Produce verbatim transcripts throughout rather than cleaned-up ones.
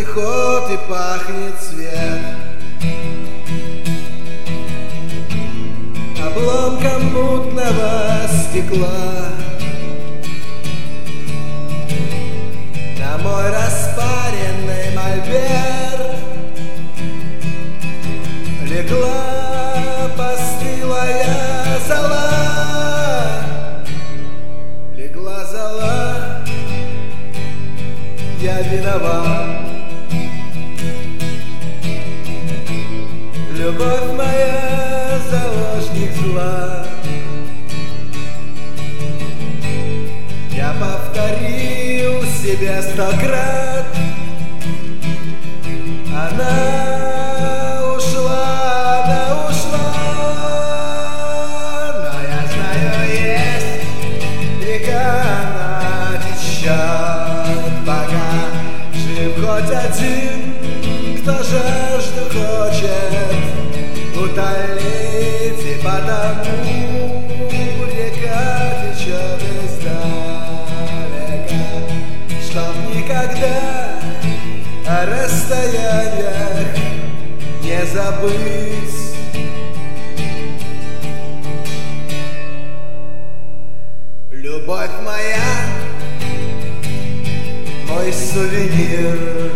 ход и пахнет цвет обломком мутного стекла. На мой распаренный мольберт легла постылая зола, легла зола, я виноват. Любовь моя, заложник зла. Я повторил себе сто крат, она ушла, она ушла. Но я знаю, есть река, она течет, пока жив хоть один, кто жажду хочет утолить, и потому река течет издалека, чтоб никогда о расстояниях не забыть. Любовь моя, мой сувенир,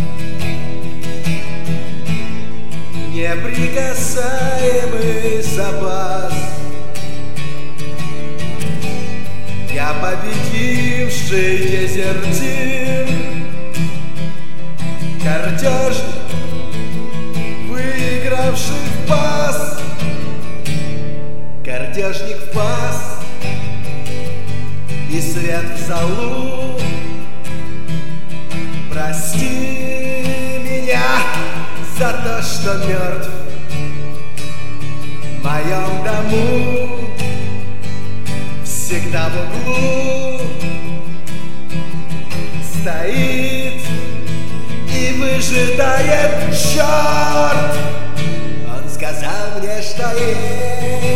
неприкасаемый запас. Я победивший дезертир, картежник, выигравший в пас. Картежник в пас и свет в залу. Прости меня за то, что мертв в моем дому, всегда в углу стоит и выжидает черт. Он сказал мне, что есть